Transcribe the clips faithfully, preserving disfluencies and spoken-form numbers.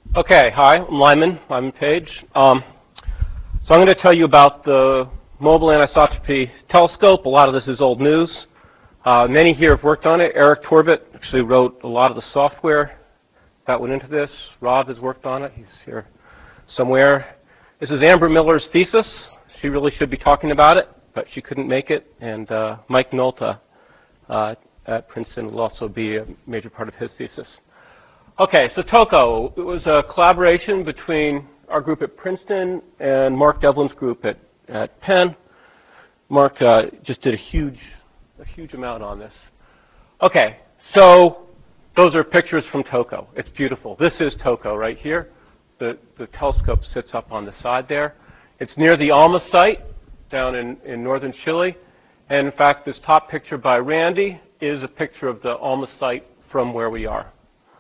Okay, hi, I'm Lyman, Lyman Page. Um, so I'm going to tell you about the Mobile Anisotropy Telescope. A lot of this is old news. Uh, many here have worked on it. Eric Torbit actually wrote a lot of the software that went into this. Rob has worked on it. He's here somewhere. This is Amber Miller's thesis. She really should be talking about it, but she couldn't make it. And uh, Mike Nolta uh, at Princeton will also be a major part of his thesis. Okay, so TOCO, it was a collaboration between our group at Princeton and Mark Devlin's group at, at Penn. Mark uh, just did a huge, a huge amount on this. Okay, so those are pictures from TOCO. It's beautiful. This is TOCO right here. The, the telescope sits up on the side there. It's near the ALMA site down in, in northern Chile. And in fact, this top picture by Randy is a picture of the ALMA site from where we are.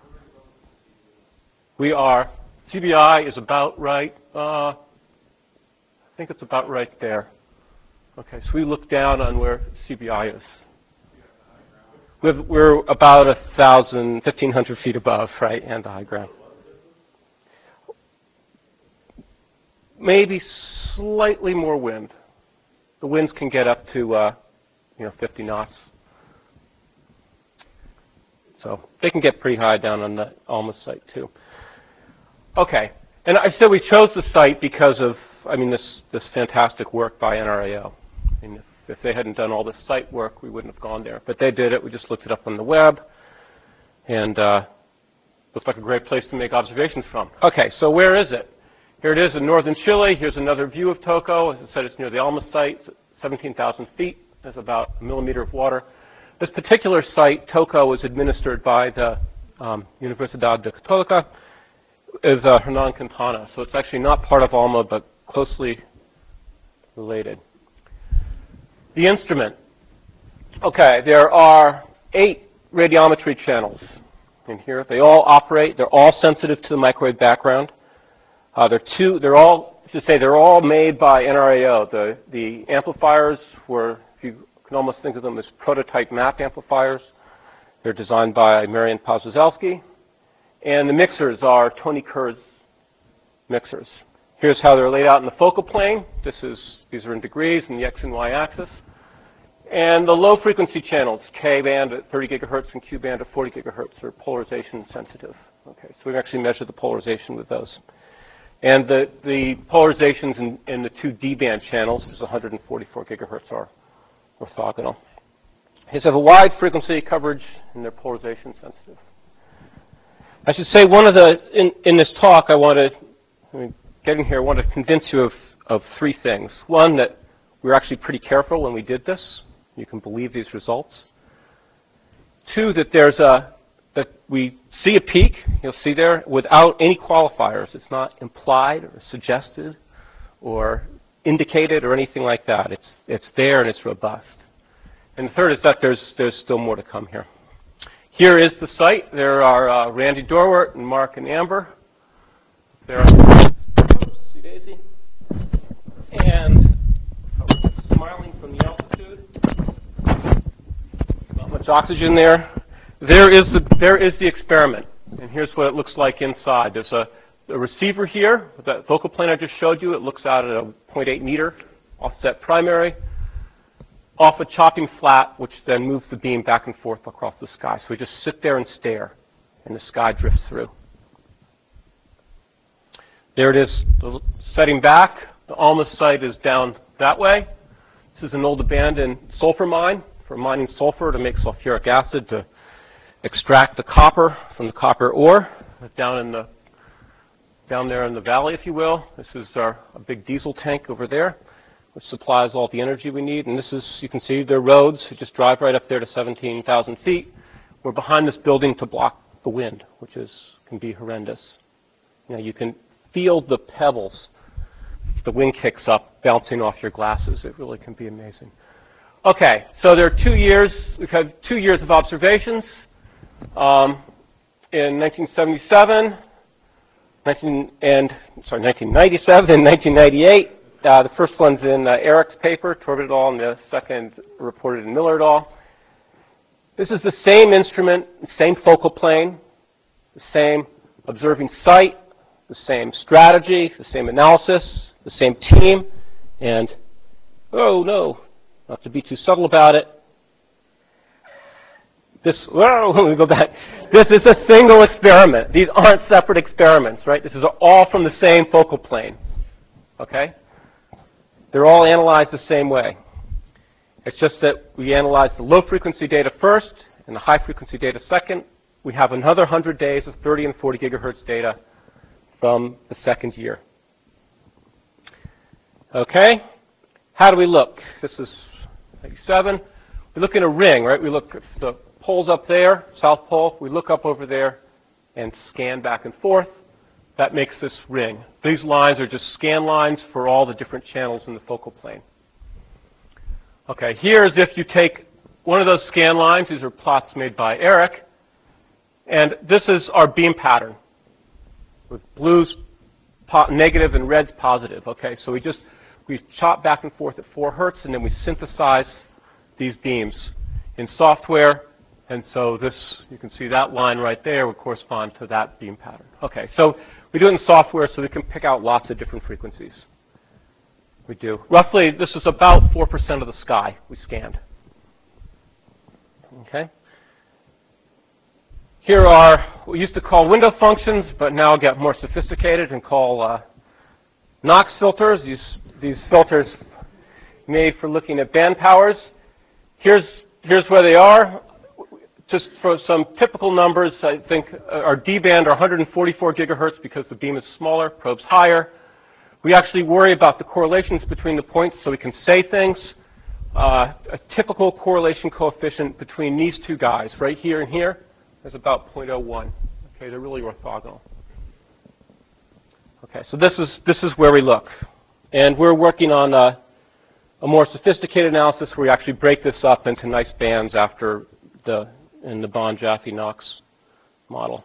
We are, C B I is about right, uh, I think it's about right there. Okay, so we look down on where C B I is. We've, we're about a thousand, fifteen hundred feet above, right, and the high ground. Maybe slightly more wind. The winds can get up to, uh, you know, fifty knots. So they can get pretty high down on the ALMA site too. Okay, and I said we chose the site because of, I mean, this, this fantastic work by N R A O. I mean, if, if they hadn't done all this site work, we wouldn't have gone there. But they did it. We just looked it up on the web, and uh, looks like a great place to make observations from. Okay, so where is it? Here it is in northern Chile. Here's another view of TOCO. As I said, it's near the ALMA site. It's seventeen thousand feet. There's about a millimeter of water. This particular site, TOCO, was administered by the um, Universidad de Católica. Is uh, Hernan Quintana. So it's actually not part of ALMA, but closely related. The instrument. Okay, there are eight radiometry channels in here. They all operate. They're all sensitive to the microwave background. Uh, they're two. They're all. I should say they're all made by N R A O. The the amplifiers were, if you can almost think of them as prototype map amplifiers. They're designed by Marian Pazwazowski. And the mixers are Tony Kerr's mixers. Here's how they're laid out in the focal plane. This is, these are in degrees in the X and Y axis. And the low frequency channels, K band at thirty gigahertz and Q band at forty gigahertz, are polarization sensitive. Okay, so we've actually measured the polarization with those. And the, the polarizations in, in the two D band channels, which is one hundred forty-four gigahertz, are orthogonal. These have a wide frequency coverage and they're polarization sensitive. I should say one of the, in, in this talk, I want to, I mean, getting here, I want to convince you of, of three things. One, that we were actually pretty careful when we did this. You can believe these results. Two, that there's a, that we see a peak, you'll see there, without any qualifiers. It's not implied or suggested or indicated or anything like that. It's, it's there and it's robust. And the third is that there's, there's still more to come here. Here is the site. There are uh, Randy Dorwart and Mark and Amber. There are, see Daisy, and oh, smiling from the altitude. Not much oxygen there. There is the there is the experiment, and here's what it looks like inside. There's a, a receiver here. That focal plane I just showed you. It looks out at a zero point eight meter offset primary, off a chopping flat, which then moves the beam back and forth across the sky. So we just sit there and stare, and the sky drifts through. There it is, setting back. The ALMA site is down that way. This is an old abandoned sulfur mine for mining sulfur to make sulfuric acid to extract the copper from the copper ore down in the down there in the valley, if you will. This is our a big diesel tank over there, which supplies all the energy we need. And this is, you can see, there are roads. You just drive right up there to seventeen thousand feet. We're behind this building to block the wind, which is can be horrendous. You know, you can feel the pebbles, the wind kicks up, bouncing off your glasses. It really can be amazing. Okay, so there are two years. We've had two years of observations. Um, in nineteen seventy-seven, nineteen, and sorry, nineteen ninety-seven and nineteen ninety-eight. Uh, the first one's in uh, Eric's paper, Torbit et al., and the second reported in Miller et al. This is the same instrument, same focal plane, the same observing site, the same strategy, the same analysis, the same team, and, oh no, not to be too subtle about it, this, whoa, let me go back. This is a single experiment. These aren't separate experiments, right? This is all from the same focal plane, okay? They're all analyzed the same way. It's just that we analyze the low-frequency data first and the high-frequency data second. We have another one hundred days of thirty and forty gigahertz data from the second year. Okay? How do we look? This is ninety-seven. We look in a ring, right? We look at the poles up there, South Pole. We look up over there and scan back and forth. That makes this ring. These lines are just scan lines for all the different channels in the focal plane. Okay, here is if you take one of those scan lines. These are plots made by Eric. And this is our beam pattern with blues negative and reds positive. Okay, so we just we chop back and forth at four hertz, and then we synthesize these beams in software. And so this, you can see that line right there would correspond to that beam pattern. Okay, so we do it in software so we can pick out lots of different frequencies. We do. Roughly, this is about four percent of the sky we scanned. Okay. Here are what we used to call window functions, but now get more sophisticated and call uh, Knox filters. These, these filters made for looking at band powers. Here's, here's where they are. Just for some typical numbers, I think our D band are one hundred forty-four gigahertz because the beam is smaller, probe's higher. We actually worry about the correlations between the points so we can say things. Uh, a typical correlation coefficient between these two guys, right here and here, is about zero point zero one. Okay, they're really orthogonal. Okay, so this is, this is where we look. And we're working on a, a more sophisticated analysis where we actually break this up into nice bands after the in the Bond-Jaffe-Knox model.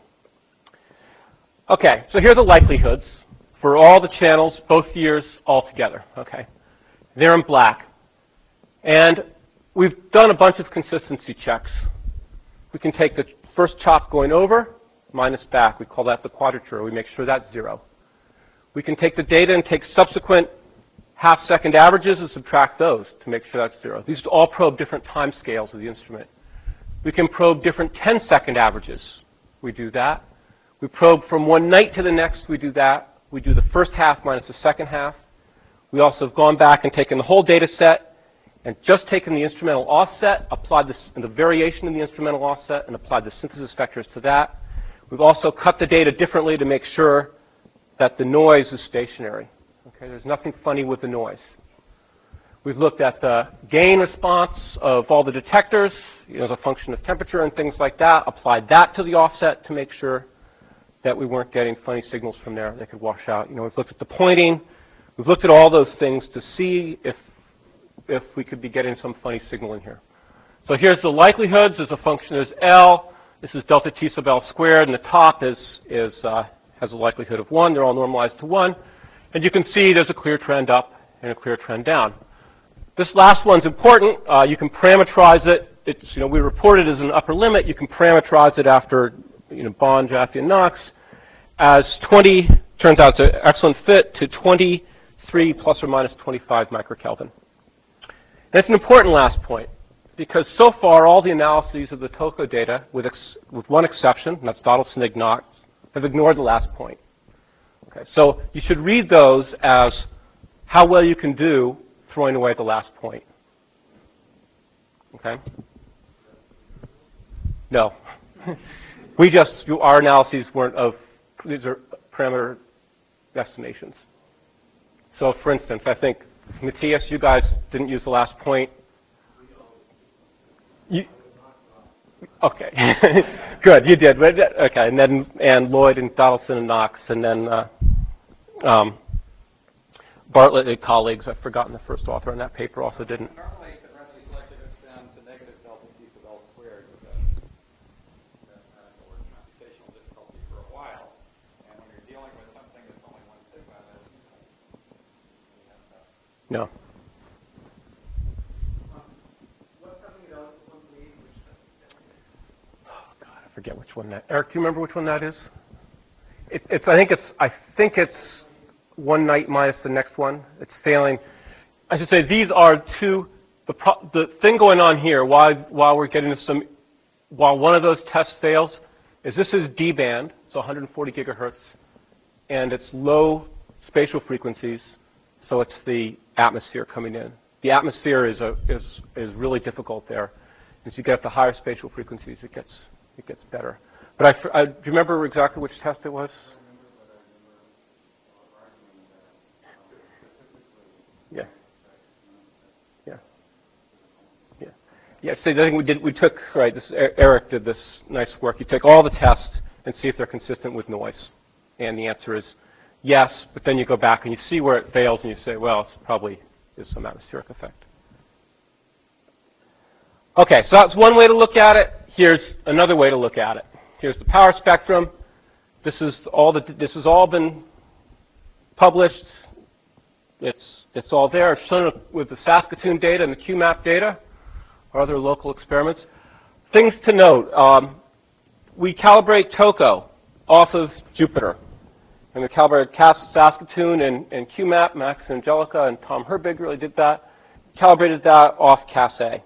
Okay, so here are the likelihoods for all the channels, both years, all together. Okay, they're in black. And we've done a bunch of consistency checks. We can take the first chop going over, minus back. We call that the quadrature. We make sure that's zero. We can take the data and take subsequent half-second averages and subtract those to make sure that's zero. These all probe different time scales of the instrument. We can probe different ten-second averages. We do that. We probe from one night to the next. We do that. We do the first half minus the second half. We also have gone back and taken the whole data set and just taken the instrumental offset, applied this, the variation in the instrumental offset, and applied the synthesis vectors to that. We've also cut the data differently to make sure that the noise is stationary. Okay, there's nothing funny with the noise. We've looked at the gain response of all the detectors, you know, as a function of temperature and things like that, applied that to the offset to make sure that we weren't getting funny signals from there. They could wash out. You know, we've looked at the pointing. We've looked at all those things to see if, if we could be getting some funny signal in here. So here's the likelihoods. There's a function. There's L. This is delta T sub L squared, and the top is, is, uh, has a likelihood of one. They're all normalized to one. And you can see there's a clear trend up and a clear trend down. This last one's important. Uh, you can parameterize it. It's, you know, we report it as an upper limit. You can parameterize it after, you know, Bond, Jaffe, and Knox as twenty, turns out it's an excellent fit, to twenty-three plus or minus twenty-five microkelvin. And it's an important last point because so far all the analyses of the TOCO data, with, ex with one exception, and that's Doddleson Knox, have ignored the last point. Okay, so you should read those as how well you can do throwing away the last point. Okay? No. We just, our analyses weren't of, these are parameter estimations. So for instance, I think, Matthias, you guys didn't use the last point. You, okay. Good, you did. Okay, and then, and Lloyd and Doddleson and Knox, and then, uh, um, Bartlett and colleagues, I've forgotten the first author on that paper, also didn't. Normally, you can run these likelihoods down to negative delta T sub L squared with a, a, a computational difficulty for a while. And when you're dealing with something that's only one sigma, that's no. what's something that else one lead, which Oh, God, I forget which one that. Eric, do you remember which one that is? it, it's, I think it's, I think it's one night minus the next one. It's failing. I should say these are two, the, pro, the thing going on here while, while we're getting some, while one of those tests fails, is this is D band, so one hundred forty gigahertz, and it's low spatial frequencies, so it's the atmosphere coming in. The atmosphere is, a, is, is really difficult there. As you get up to higher spatial frequencies, it gets, it gets better. But I, I, do you remember exactly which test it was? Yeah. Yeah. Yeah. Yeah. So I think we did. We took right. This Eric did this nice work. You take all the tests and see if they're consistent with noise, and the answer is yes. But then you go back and you see where it fails, and you say, well, it's probably is some atmospheric effect. Okay. So that's one way to look at it. Here's another way to look at it. Here's the power spectrum. This is all the. This has all been published. It's it's all there. It's shown with the Saskatoon data and the Q MAP data, or other local experiments. Things to note: um, we calibrate TOCO off of Jupiter, and we calibrated Saskatoon and, and Q MAP. Max Angelica and Tom Herbig really did that. Calibrated that off C A S A.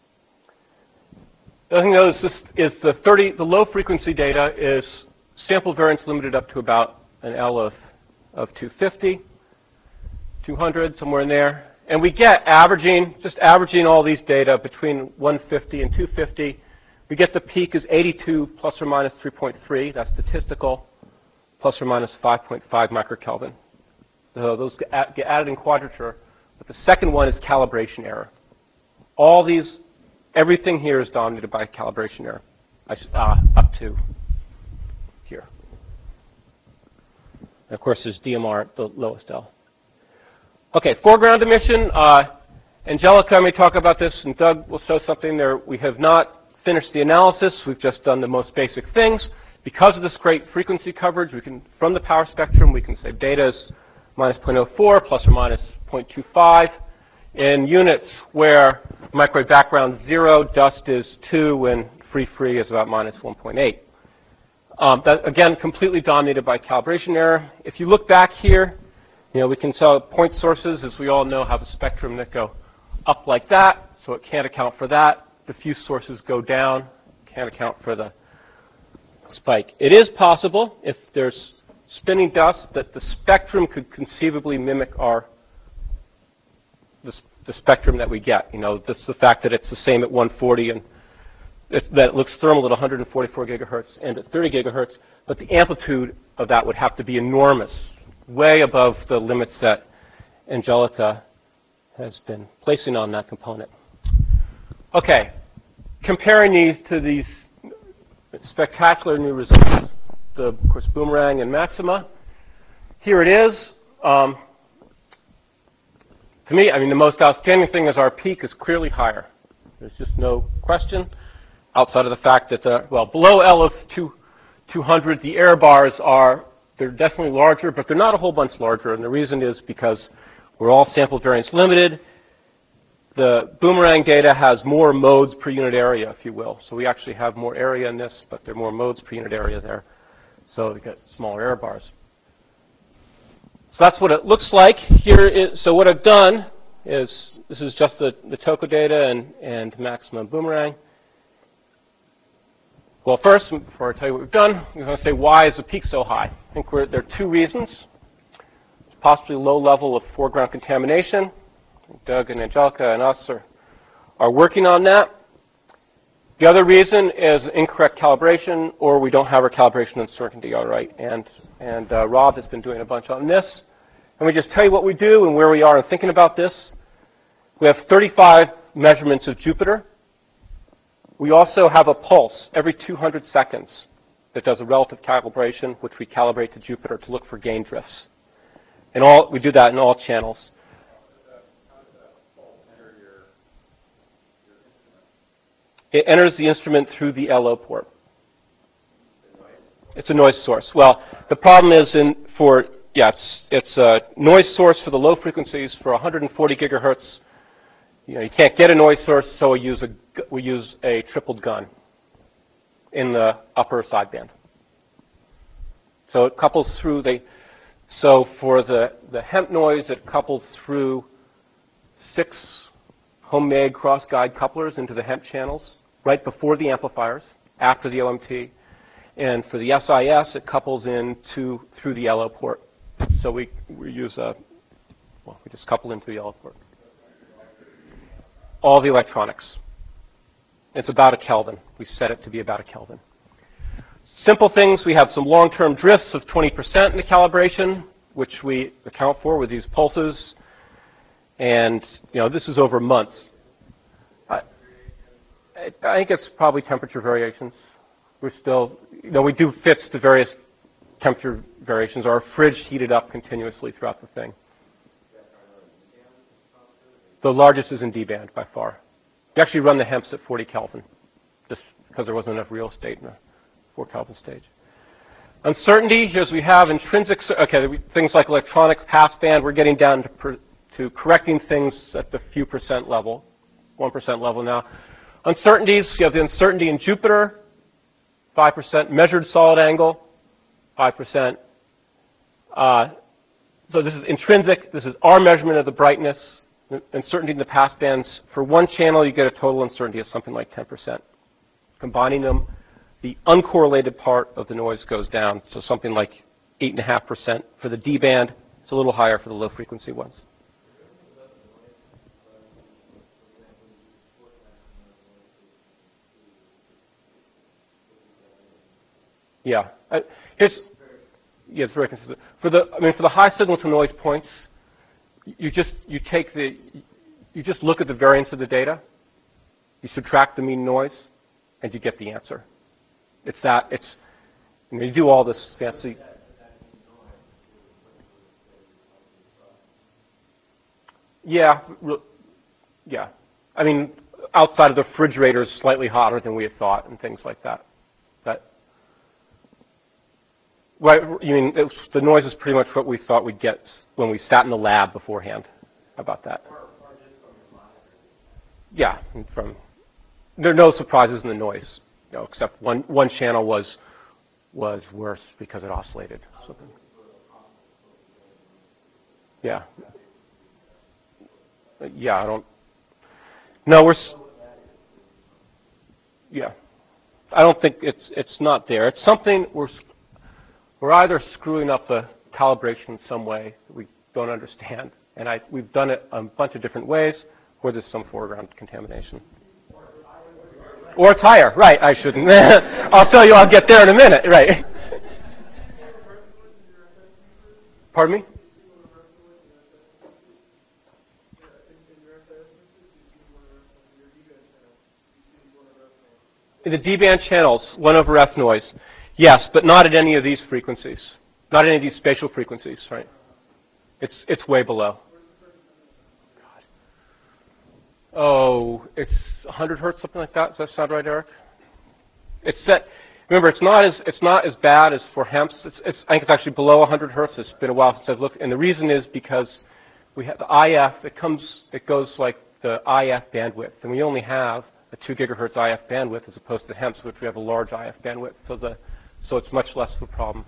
The other thing to note is, this is the thirty. The low frequency data is sample variance limited up to about an L of of two fifty. two hundred, somewhere in there. And we get averaging, just averaging all these data between one fifty and two fifty. We get the peak is eighty-two plus or minus three point three. That's statistical, plus or minus five point five microkelvin. So those get added in quadrature. But the second one is calibration error. All these, everything here is dominated by calibration error, uh, up to here. And of course, there's D M R at the lowest L. Okay, foreground emission. Uh, Angelica may talk about this, and Doug will show something there. We have not finished the analysis. We've just done the most basic things. Because of this great frequency coverage, we can, from the power spectrum, we can say beta is minus zero point zero four plus or minus zero point two five. In units where microwave background is zero, dust is two, and free-free is about minus one point eight. Um, that, again, completely dominated by calibration error. If you look back here, you know, we can tell point sources, as we all know, have a spectrum that go up like that, so it can't account for that. Diffuse sources go down, can't account for the spike. It is possible, if there's spinning dust, that the spectrum could conceivably mimic our the, the spectrum that we get. You know, this the fact that it's the same at one forty and it, that it looks thermal at one hundred forty-four gigahertz and at thirty gigahertz, but the amplitude of that would have to be enormous, way above the limits that Angelica has been placing on that component. Okay, comparing these to these spectacular new results, the, of course, Boomerang and Maxima. Here it is. Um, to me, I mean, the most outstanding thing is our peak is clearly higher. There's just no question, outside of the fact that, the, well, below L of two hundred, the error bars are they're definitely larger, but they're not a whole bunch larger, and the reason is because we're all sample variance limited. The Boomerang data has more modes per unit area, if you will. So we actually have more area in this, but there are more modes per unit area there. So we get smaller error bars. So that's what it looks like. Here is, so what I've done is, this is just the, the TOCO data and, and Maxima Boomerang. Well, first, before I tell you what we've done, I'm going to say why is the peak so high? I think we're, there are two reasons. It's possibly low level of foreground contamination. Doug and Angelica and us are, are working on that. The other reason is incorrect calibration, or we don't have our calibration uncertainty all right. And, and uh, Rob has been doing a bunch on this. And we just tell you what we do and where we are in thinking about this. We have thirty-five measurements of Jupiter. We also have a pulse every two hundred seconds that does a relative calibration, which we calibrate to Jupiter to look for gain drifts. And all, we do that in all channels. It enters the instrument through the L O port. It's a noise source. Well, the problem is in for, yeah, it's, it's a noise source for the low frequencies for one hundred forty gigahertz. You know, you can't get a noise source, so we use a, we use a tripled gun in the upper sideband. So it couples through the, so for the, the hemp noise, it couples through six homemade cross-guide couplers into the hemp channels right before the amplifiers, after the O M T. And for the S I S, it couples in to, through the L O port. So we, we use a, well, we just couple into the L O port. All the electronics. It's about a Kelvin. We set it to be about a Kelvin. Simple things, we have some long-term drifts of twenty percent in the calibration, which we account for with these pulses. And, you know, this is over months. I, I think it's probably temperature variations. We're still, you know, we do fits to various temperature variations. Our fridge heated up continuously throughout the thing. The largest is in D band by far. We actually run the hemps at forty Kelvin, just because there wasn't enough real estate in the four Kelvin stage. Uncertainty, here's we have intrinsic, okay, things like electronic passband, we're getting down to, per, to correcting things at the few percent level, one percent level now. Uncertainties, you have the uncertainty in Jupiter, five percent, measured solid angle, five percent. Uh, so this is intrinsic, this is our measurement of the brightness. Uncertainty in the passbands. For one channel, you get a total uncertainty of something like ten percent. Combining them, the uncorrelated part of the noise goes down, so something like eight point five percent for the D band. It's a little higher for the low frequency ones. Yeah. Uh, here's, yeah, it's very consistent. For the, I mean, for the high signal to noise points, you just, you take the, you just look at the variance of the data, you subtract the mean noise, and you get the answer. It's that, it's, you know, you do all this fancy. Yeah, yeah. I mean, outside of the refrigerator is slightly hotter than we had thought and things like that. That, right, you mean, it was, the noise is pretty much what we thought we'd get when we sat in the lab beforehand. How about that? Yeah, from, there are no surprises in the noise, you know, except one, one channel was, was worse because it oscillated. Something. Yeah. Yeah, I don't, no, we're, yeah. I don't think it's, it's not there. It's something we're, we're either screwing up the calibration in some way that we don't understand, and I, we've done it a bunch of different ways, or there's some foreground contamination. Or a tire, right, I shouldn't. I'll tell you, I'll get there in a minute, right. Pardon me? In the D band channels, one over F noise. Yes, but not at any of these frequencies. Not at any of these spatial frequencies, right? It's, it's way below. God. Oh, it's one hundred hertz, something like that. Does that sound right, Eric? It's set. Remember, it's not as it's not as bad as for hemps. It's, it's I think it's actually below one hundred hertz. It's been a while since I've looked, and the reason is because we have the I F. It comes. It goes like the I F bandwidth, and we only have a two gigahertz I F bandwidth as opposed to hemps, which we have a large I F bandwidth. So the so it's much less of a problem.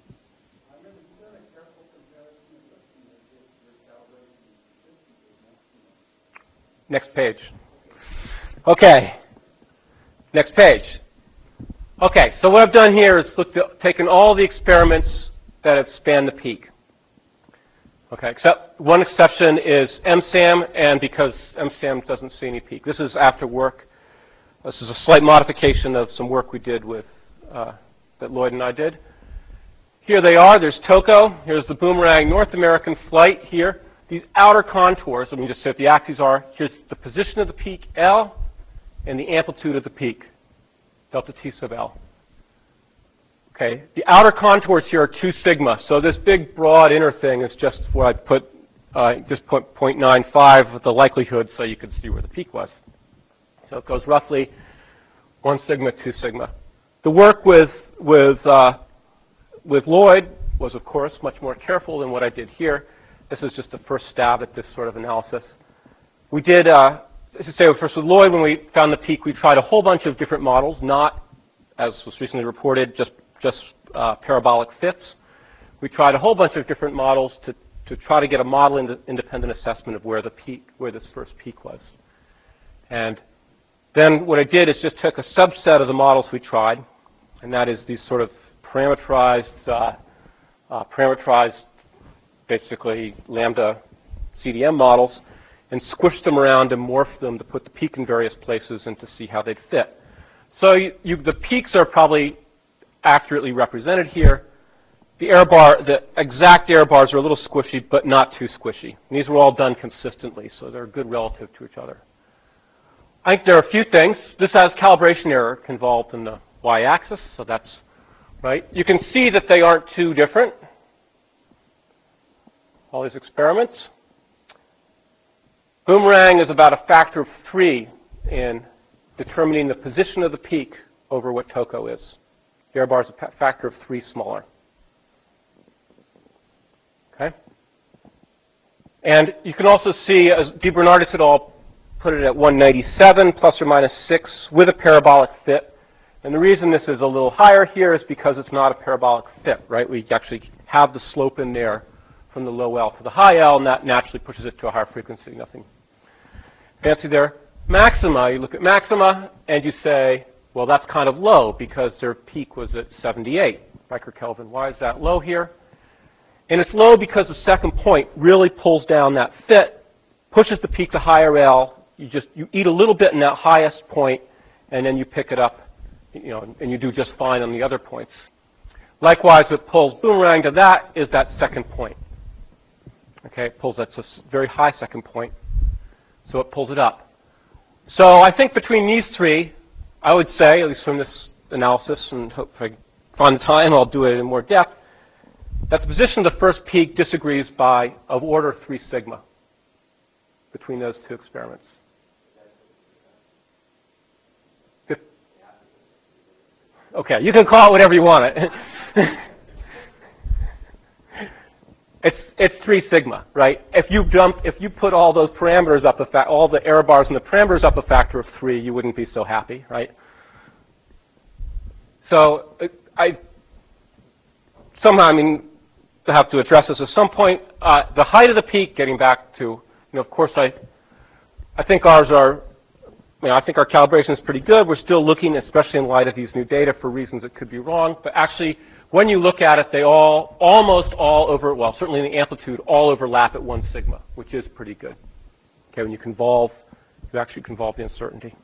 Next page. Okay. Next page. Okay, so what I've done here is looked at, taken all the experiments that have spanned the peak. Okay, except one exception is M SAM, and because M SAM doesn't see any peak. This is after work. This is a slight modification of some work we did with, uh, that Lloyd and I did. Here they are. There's TOCO. Here's the Boomerang North American flight here. These outer contours, let me just say what the axes are. Here's the position of the peak, L, and the amplitude of the peak, delta T sub L. Okay, the outer contours here are two sigma. So this big, broad inner thing is just where I put, uh, just put zero point nine five with the likelihood so you could see where the peak was. So it goes roughly one sigma, two sigma. The work with, with, uh, with Lloyd was, of course, much more careful than what I did here. This is just the first stab at this sort of analysis. We did, uh, as I say, first with Lloyd, when we found the peak, we tried a whole bunch of different models, not, as was recently reported, just, just uh, parabolic fits. we tried a whole bunch of different models to, to try to get a model ind independent assessment of where the peak, where this first peak was. And then what I did is just took a subset of the models we tried, and that is these sort of parameterized, uh, uh, parameterized, basically lambda C D M models, and squished them around and morphed them to put the peak in various places and to see how they'd fit. So you, you, the peaks are probably accurately represented here. The error bar, the exact error bars are a little squishy, but not too squishy. And these were all done consistently, so they're good relative to each other. I think there are a few things. This has calibration error involved in the y-axis, so that's right. You can see that they aren't too different, all these experiments. Boomerang is about a factor of three in determining the position of the peak over what T O C O is. The error bar is a factor of three smaller. Okay? And you can also see, as DeBernardis et al. Put it at one ninety-seven plus or minus six with a parabolic fit. And the reason this is a little higher here is because it's not a parabolic fit, right? We actually have the slope in there from the low L to the high L, and that naturally pushes it to a higher frequency. Nothing fancy there. Maxima, you look at maxima, and you say, well, that's kind of low because their peak was at seventy-eight microkelvin. Why is that low here? And it's low because the second point really pulls down that fit, pushes the peak to higher L. You just you eat a little bit in that highest point, and then you pick it up, you know, and you do just fine on the other points. Likewise, what pulls Boomerang to that is that second point. Okay, it pulls that's a very high second point, so it pulls it up. So I think between these three, I would say, at least from this analysis, and hope if I find the time, I'll do it in more depth, that the position of the first peak disagrees by of order three sigma between those two experiments. Okay, you can call it whatever you want it. it's it's three sigma, right? If you dump, if you put all those parameters up a fa all the error bars and the parameters up a factor of three, you wouldn't be so happy, right? So I somehow, I mean, I have to address this at some point. Uh, the height of the peak, getting back to, you know, of course, I I think ours are. You know, I think our calibration is pretty good. We're still looking, especially in light of these new data, for reasons that could be wrong. But actually, when you look at it, they all, almost all over, well, certainly in the amplitude, all overlap at one sigma, which is pretty good. Okay, when you convolve, you actually convolve the uncertainty.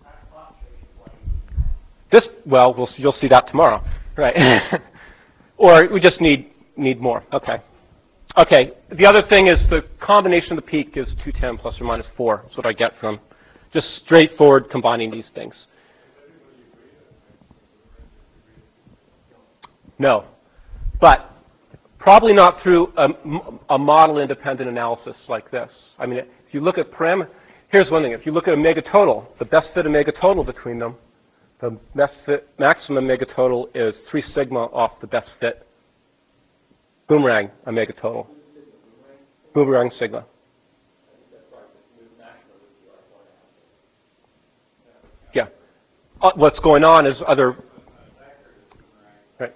This, well, we'll see, you'll see that tomorrow, right? Or we just need need more. Okay. Okay. The other thing is the combination of the peak is two ten plus or minus four. That's what I get from just straightforward combining these things. No. But probably not through a, a model-independent analysis like this. I mean, if you look at param, here's one thing. If you look at a megatotal, the best fit of megatotal between them, the best fit, maximum megatotal is three sigma off the best fit Boomerang a megatotal. Boomerang sigma. Yeah. Uh, what's going on is other. Right.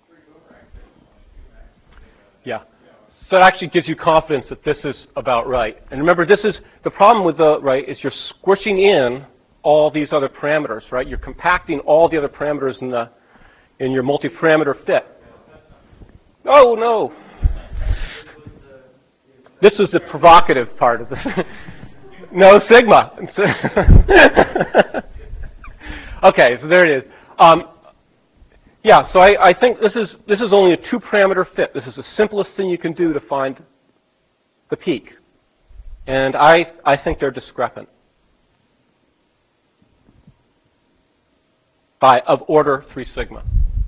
Yeah. So it actually gives you confidence that this is about right. And remember, this is the problem with the right is you're squishing in all these other parameters, right? You're compacting all the other parameters in the in your multi-parameter fit. Oh no. This is the provocative part of the no sigma. Okay, so there it is. Um, yeah, so I, I think this is this is only a two-parameter fit. This is the simplest thing you can do to find the peak, and I I think they're discrepant by of order three sigma.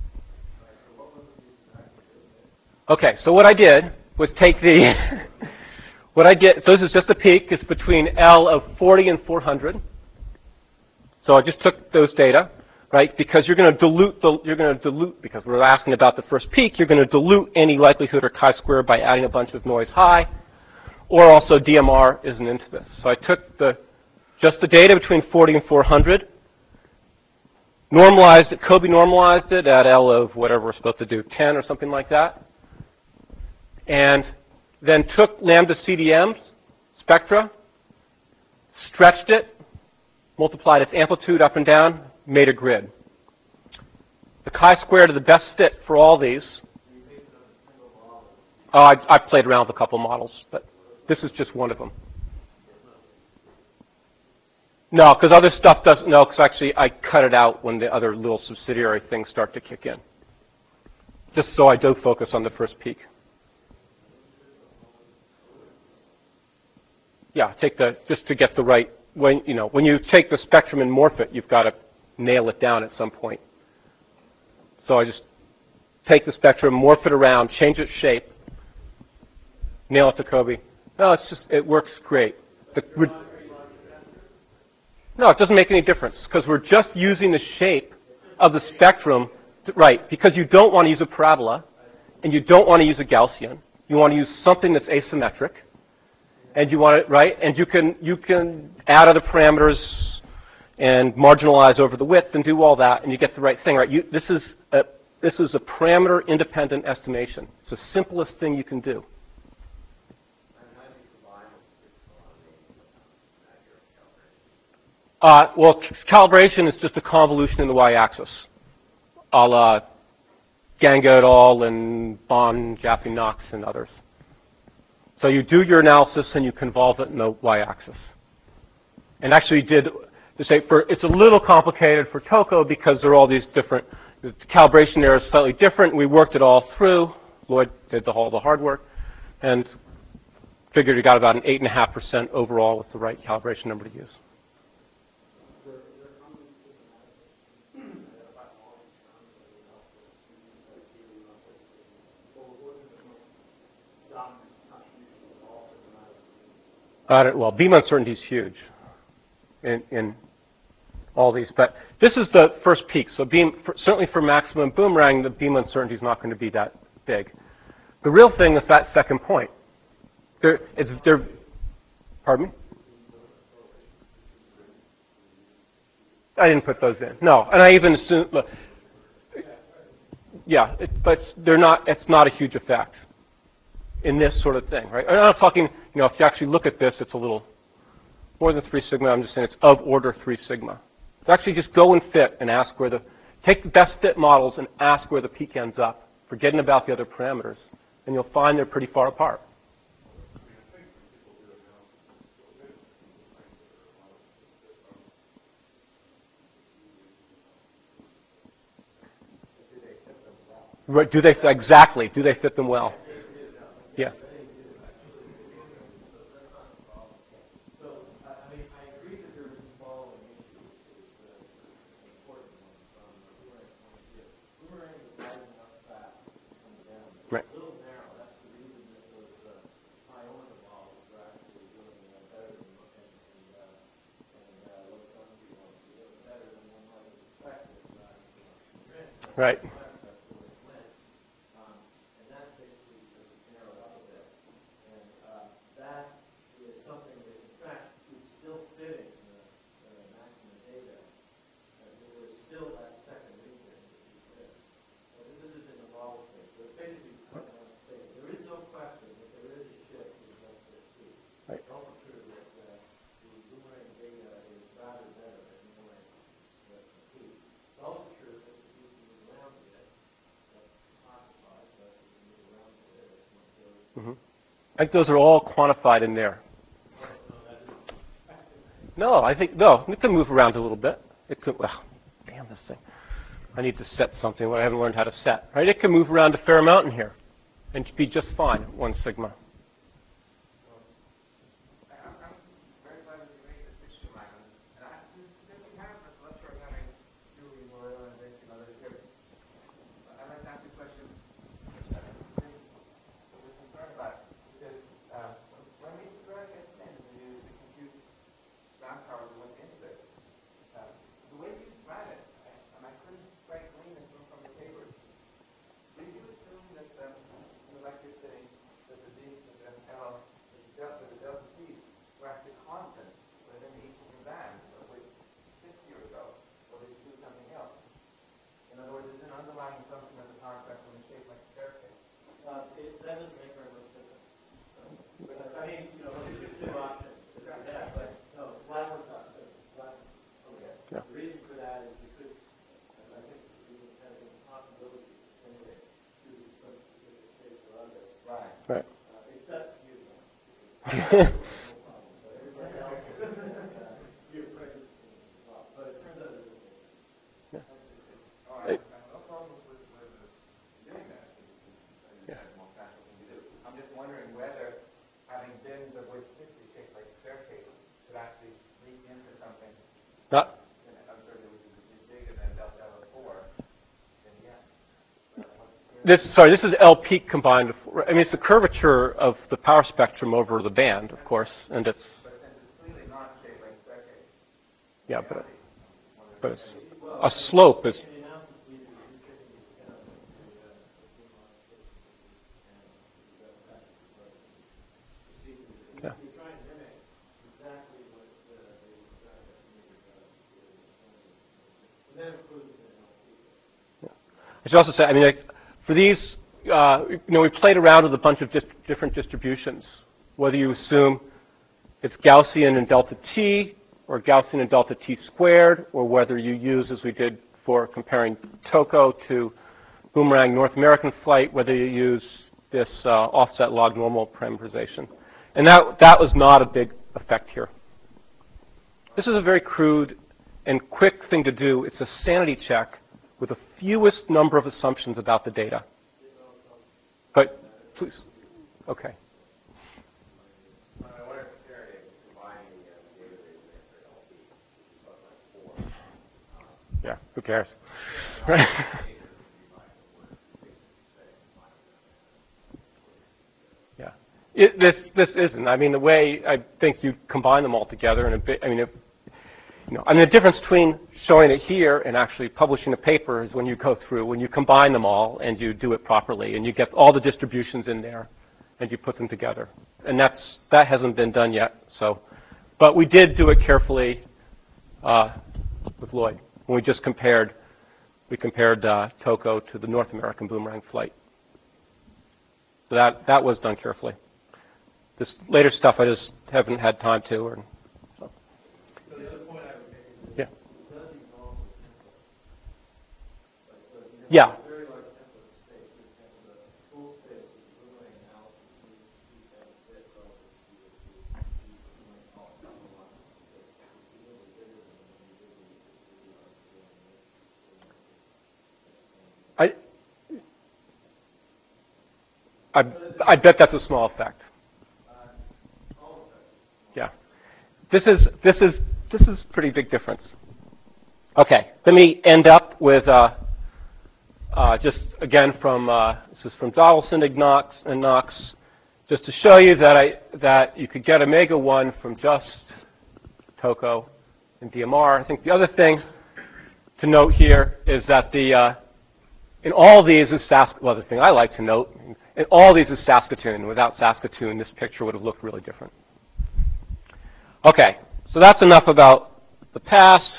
Okay, so what I did was take the what I did. So this is just a peak. It's between L of forty and four hundred. So I just took those data, right? Because you're going to dilute the you're going to dilute because we're asking about the first peak. You're going to dilute any likelihood or chi-square by adding a bunch of noise high, or also D M R isn't into this. So I took the just the data between forty and four hundred, normalized it, Kobe normalized it at L of whatever we're supposed to do, ten or something like that. and then took lambda C D M spectra, stretched it, multiplied its amplitude up and down, made a grid. The chi-squared of the best fit for all these. Oh, I, I played around with a couple models, but this is just one of them. No, because other stuff doesn't, no, because actually I cut it out when the other little subsidiary things start to kick in. Just so I do focus on the first peak. Yeah, take the, just to get the right, when, you know, when you take the spectrum and morph it, you've got to nail it down at some point. So I just take the spectrum, morph it around, change its shape, nail it to Kobe. No, it's just, it works great. The, no, it doesn't make any difference because we're just using the shape of the spectrum, to, right, because you don't want to use a parabola and you don't want to use a Gaussian. You want to use something that's asymmetric. And you want it, right? And you can, you can add other parameters and marginalize over the width and do all that, and you get the right thing, right? You, this is a, this is a parameter-independent estimation. It's the simplest thing you can do. Uh, well, calibration is just a convolution in the y-axis, a la Ganga et al. And Bond, Jaffe, Knox, and others. So you do your analysis and you convolve it in the y-axis. And actually did, to say for, it's a little complicated for Toko because there are all these different, the calibration there is slightly different. We worked it all through. Lloyd did the whole the hard work and figured you got about an eight point five percent overall with the right calibration number to use. Uh, well, beam uncertainty is huge in, in all these. But this is the first peak. So beam, for, certainly for maximum boomerang, the beam uncertainty is not going to be that big. The real thing is that second point. There, it's, there, pardon me? I didn't put those in. No, and I even assume, look, yeah, it, but they're not, it's not a huge effect in this sort of thing, right? I'm not talking, you know, if you actually look at this, it's a little more than three sigma. I'm just saying it's of order three sigma. So actually just go and fit and ask where the, take the best fit models and ask where the peak ends up, forgetting about the other parameters, and you'll find they're pretty far apart. Right, do they, exactly, do they fit them well? Yeah. Right. Right. Mm-hmm. I think those are all quantified in there. No, I think, no, it can move around a little bit. It could, well, damn this thing. I need to set something what I haven't learned how to set. Right? It can move around a fair amount in here and be just fine at one sigma. I mean, you know, look at two options. That, but no, flat one's not good. Flat. Okay. Yeah. The reason for that is because and I think it has a possibility anyway to some specific states or others. Right. Right. Uh, except you. No problem. But everybody else is uh, you're present as well. But it turns out it's yeah. All right. No problem with, with doing that. Yeah. More practical than you do. I'm just wondering whether having been the width fifty shaped like staircase could actually leak into something. Not. You know, I'm sure there would be bigger than delta L four. Then yes. This, sorry, this is L peak combined. With, I mean, it's the curvature of the power spectrum over the band, of course, and it's. But since it's clearly not shaped like staircase. Yeah, but but it's, a slope is. Yeah. I should also say, I mean, like, for these, uh, you know, we played around with a bunch of dist different distributions, whether you assume it's Gaussian in delta t, or Gaussian in delta t squared, or whether you use, as we did for comparing TOCO to Boomerang North American flight, whether you use this uh, offset log normal parameterization. And that, that was not a big effect here. This is a very crude and quick thing to do. It's a sanity check with the fewest number of assumptions about the data. But please, okay. Yeah, who cares? Right. Yeah. It, this this isn't. I mean, the way I think you combine them all together in a bit. I mean, if, you know, I mean, the difference between showing it here and actually publishing a paper is when you go through, when you combine them all and you do it properly, and you get all the distributions in there, and you put them together. And that's that hasn't been done yet. So, but we did do it carefully uh, with Lloyd when we just compared. We compared uh, TOCO to the North American Boomerang flight. So that that was done carefully. This later stuff I just haven't had time to. Or, so. So the other point I would make is yeah. it does involve a template. Like, so you have Yeah. a very large template space. For example, the full space of the Boomerang analysis needs to be that bit relative to the Boomerang all number one. It's a little bigger than when you really are doing this. I, I, I bet that's a small effect. Yeah. This is, this is, this is pretty big difference. Okay. Let me end up with uh, uh, just, again, from, uh, this is from Donaldson and Knox, and Knox, just to show you that, I, that you could get omega one from just TOCO and D M R. I think the other thing to note here is that the, uh, in all these is Sask well, the thing I like to note, in all these is Saskatoon. Without Saskatoon, this picture would have looked really different. Okay, so that's enough about the past.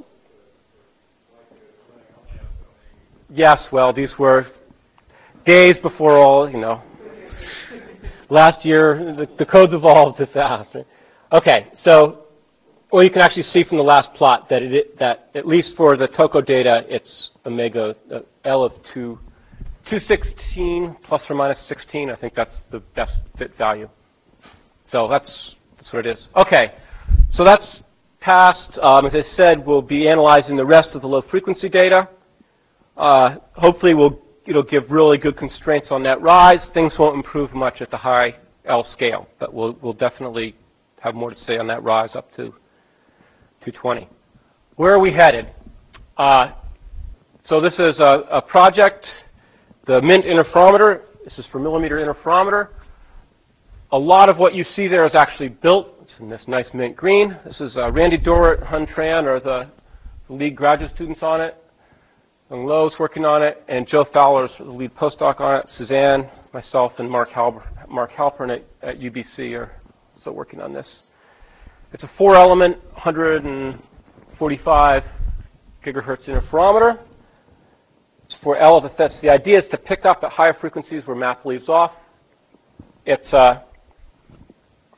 Yes, well, these were days before all, you know. Last year, the, the codes evolved this fast. Okay, so well, you can actually see from the last plot that it that at least for the TOCO data, it's omega uh, L of two, two sixteen plus or minus sixteen. I think that's the best fit value. So that's that's what it is. Okay, so that's past. Um, as I said, we'll be analyzing the rest of the low frequency data. Uh, hopefully, we'll it'll give really good constraints on net rise. Things won't improve much at the high L scale, but we'll we'll definitely have more to say on that rise up to two twenty. Where are we headed? Uh, so this is a, a project, the MINT interferometer. This is for millimeter interferometer. A lot of what you see there is actually built. It's in this nice mint green. This is uh, Randy Dorrit, Hun Tran, are the, the lead graduate students on it. Young Lowe's working on it, and Joe Fowler is the lead postdoc on it. Suzanne, myself, and Mark, Halper, Mark Halpern at, at U B C are also working on this. It's a four-element, one hundred forty-five gigahertz interferometer. It's for L of the, the idea is to pick up at higher frequencies where map leaves off. It's uh,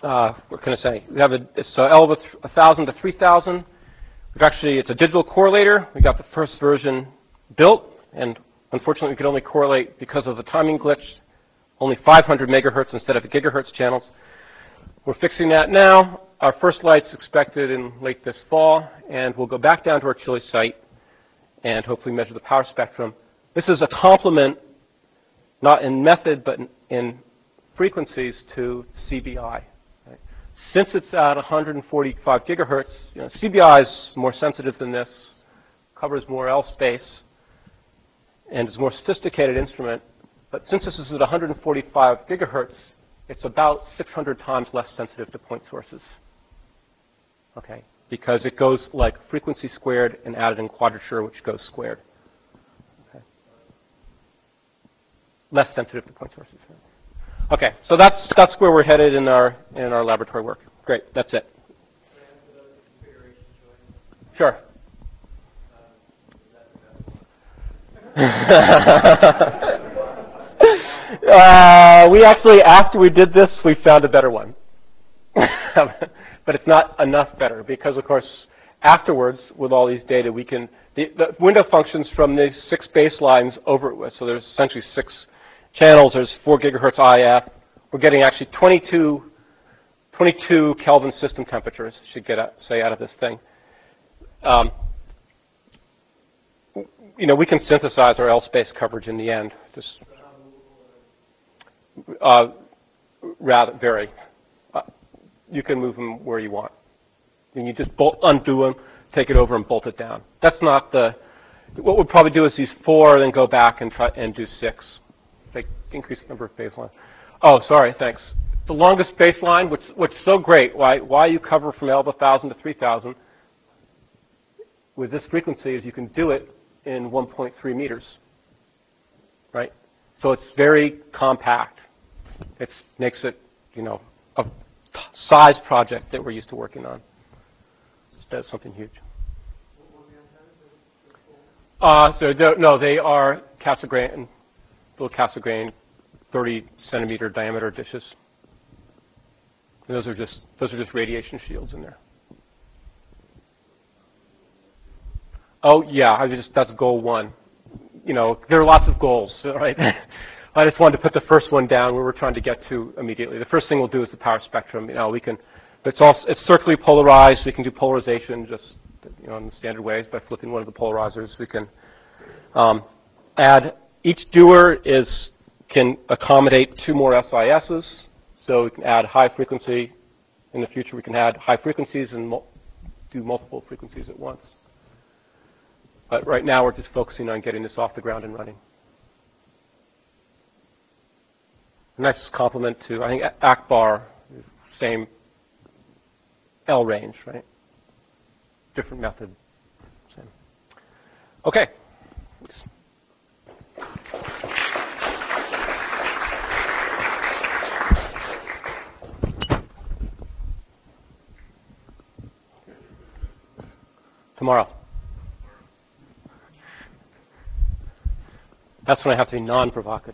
uh, what can I say? We have a, it's uh, L one thousand to three thousand. We've actually, it's a digital correlator. We got the first version built, and unfortunately we could only correlate because of the timing glitch, only five hundred megahertz instead of the gigahertz channels. We're fixing that now. Our first light's expected in late this fall, and we'll go back down to our Chile site and hopefully measure the power spectrum. This is a complement, not in method, but in, in frequencies to C B I. Right? Since it's at one hundred forty-five gigahertz, you know, C B I is more sensitive than this, covers more L space, and is a more sophisticated instrument. But since this is at one hundred forty-five gigahertz, it's about six hundred times less sensitive to point sources. Okay, because it goes like frequency squared and added in quadrature, which goes squared. Okay. Less sensitive to point sources. Okay, so that's that's where we're headed in our in our laboratory work. Great, that's it. Sure. uh, we actually, after we did this, we found a better one. But it's not enough better because, of course, afterwards, with all these data, we can, the, the window functions from these six baselines over it with. So there's essentially six channels. There's four gigahertz I F. We're getting actually twenty-two, twenty-two Kelvin system temperatures, should get, out, say, out of this thing. Um, you know, we can synthesize our L space coverage in the end. Just uh, rather, very. Uh, you can move them where you want. And you just bolt, undo them, take it over, and bolt it down. That's not the. What we'll probably do is these four, then go back and try and do six. They increase the number of baselines. Oh, sorry, thanks. The longest baseline, which what's so great, why why you cover from L one thousand to three thousand with this frequency is you can do it in one point three meters, right? So it's very compact. It makes it, you know, a size project that we're used to working on instead of something huge. Uh, so no, they are Cassegrain, little Cassegrain, thirty centimeter diameter dishes. And those are just those are just radiation shields in there. Oh yeah, I just that's goal one. You know, there are lots of goals, right? I just wanted to put the first one down where we're trying to get to immediately. The first thing we'll do is the power spectrum. You know, we can, it's all it's circularly polarized. We can do polarization just, you know, in the standard ways by flipping one of the polarizers. We can um, add each doer is can accommodate two more S I Ss, so we can add high frequency. In the future, we can add high frequencies and mul do multiple frequencies at once. But right now, we're just focusing on getting this off the ground and running. A nice complement to, I think, Akbar, same L range, right? Different method. Same. Okay. Tomorrow. That's when I have to be non-provocative.